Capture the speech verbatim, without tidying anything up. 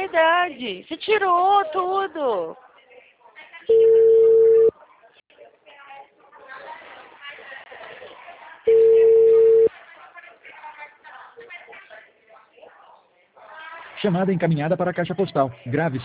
verdade. Você tirou tudo. Chamada encaminhada para a caixa postal. Grave